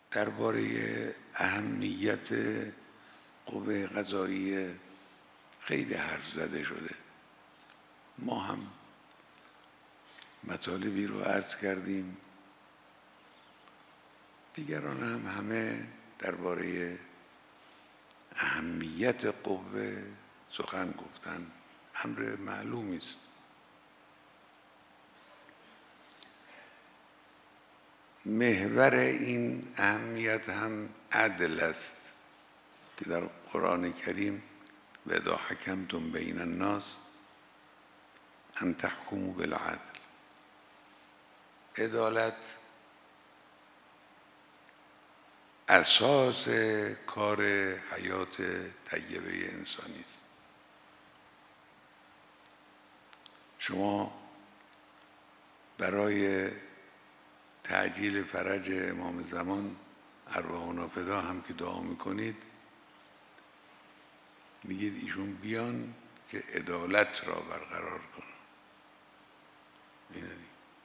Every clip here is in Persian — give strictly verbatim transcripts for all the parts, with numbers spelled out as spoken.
درباره اهمیت قوه قضاییه خیلی حرف زده شده. ما هم مطالبی رو عرض کردیم، دیگران هم همه درباره اهمیت قوه سخن گفتن. امر معلومی است. محور این اهمیت هم عدل است که در قرآن کریم و اذا حکمتم بین الناس ان تحکموا بالعدل. عدالت اساس کار حیات طیبه انسانی است. شما برای تعجیل فرج امام زمان ارواحنا فدا هم که دعا میکنید، میگید ایشون بیان که عدالت را برقرار کنن. اینه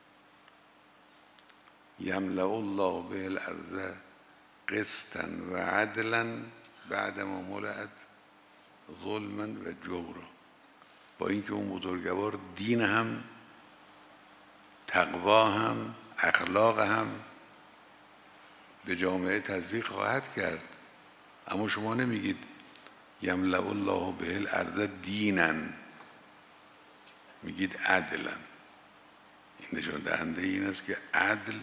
یملأ الله به الارض قسطا و عدلا بعدما ملئت ظلما و جورا. با اینکه اون بزرگوار دین هم، تقوا هم، اخلاق هم به جامعه تزریق خواهد کرد، اما شما نمیگید یملأ الله به الارض دینا، میگید عدلا. این نشان دهنده این است که عدل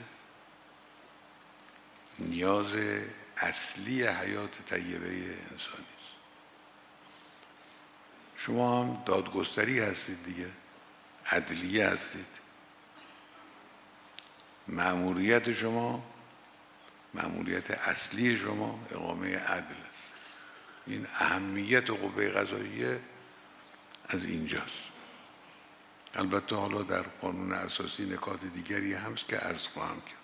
نیاز اصلی حیات طیبه انسانی است. شما هم دادگستری هستید دیگه، عدلیه هستید. مأموریت شما، مأموریت اصلی شما اقامه عدل است. این اهمیت قوه قضاییه از اینجاست. البته حالا در قانون اساسی نکات دیگری هست که عرض خواهم کرد.